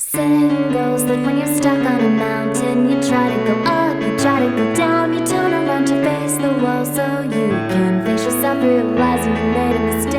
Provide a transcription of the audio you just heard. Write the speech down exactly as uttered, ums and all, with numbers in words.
Saying goes that when you're stuck on a mountain, you try to go up, you try to go down, you turn around to face the wall so you can face yourself, realizing you made a mistake.